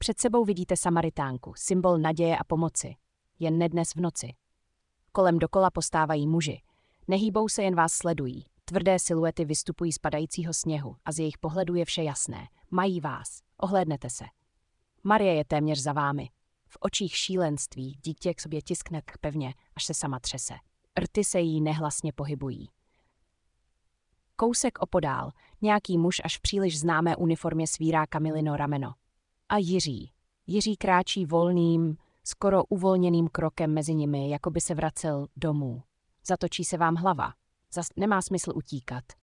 Před sebou vidíte Samaritánku, symbol naděje a pomoci. Jen ne dnes v noci. Kolem dokola postávají muži. Nehýbou se, jen vás sledují. Tvrdé siluety vystupují z padajícího sněhu a z jejich pohledu je vše jasné. Mají vás. Ohlédnete se. Marie je téměř za vámi. V očích šílenství dítě k sobě tiskne tak pevně, až se sama třese. Rty se jí nehlasně pohybují. Kousek opodál, nějaký muž až v příliš známé uniformě svírá Kamilino rameno. A Jiří. Jiří kráčí volným, skoro uvolněným krokem mezi nimi, jako by se vracel domů. Zatočí se vám hlava. Zas nemá smysl utíkat.